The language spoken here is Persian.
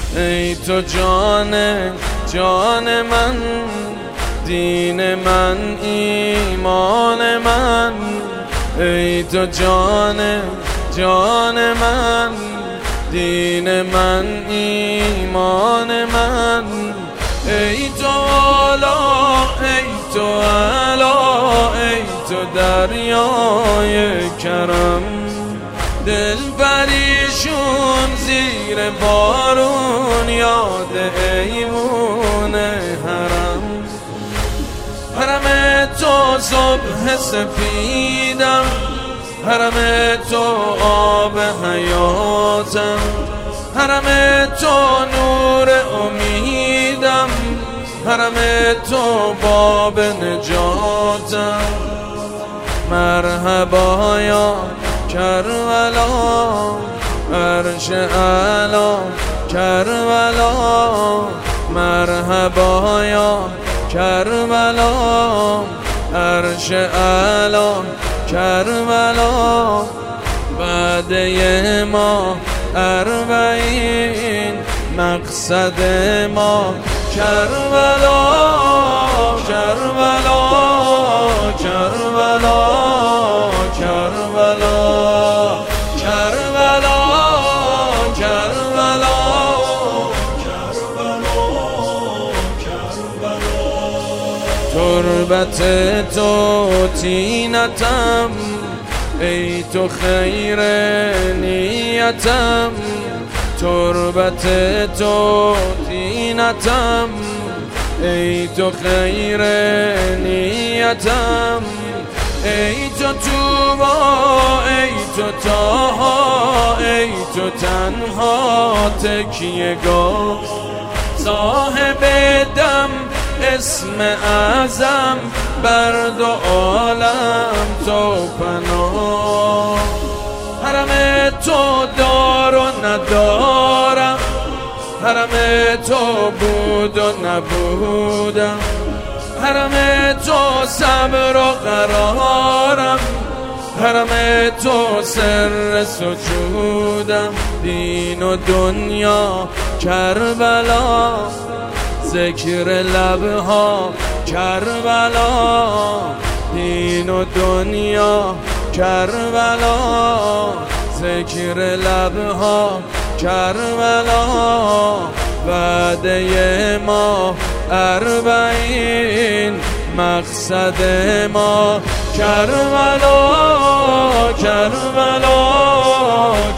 ای تو جان جان من، دین من ایمان من. ای تو جان جان من، دین من ایمان من. ای تو والا ای تو علا، ای تو دریای کرم. دل پریشون زیر بارون، یاد ایوون حرم. حرم تو صبح سفیدم، حرم تو آب حیاتم. حرم تو نور امیدم، حرم تو باب نجاتم. مرحبا یا کربلا، عرش اعلا کربلا. مرحبا یا کربلا، عرش اعلا کربلا. وعده ما اربعین، مقصد ما کربلا کربلا کربلا کربلا کربلا کربلا کربلا. تربت تو تینتم، ای تو خیر نیتم. تربت تو تینتم، ای تو خیر نیتم. ای تو توبا ای تو تاها، ای تو تنها تکیه گاه. صاحب دم اسم اعظم، بر دو عالم تو پناه. حرم تو دار و ندارم، حرم تو بود و نبودم. حرم تو صبر و قرارم، حرم تو سر سجودم. دین و دنیا کربلا، ذکر لبها کربلا. دین و دنیا کربلا، ذکر لبها کربلا. وعده ما اربعین، مقصد ما کربلا کربلا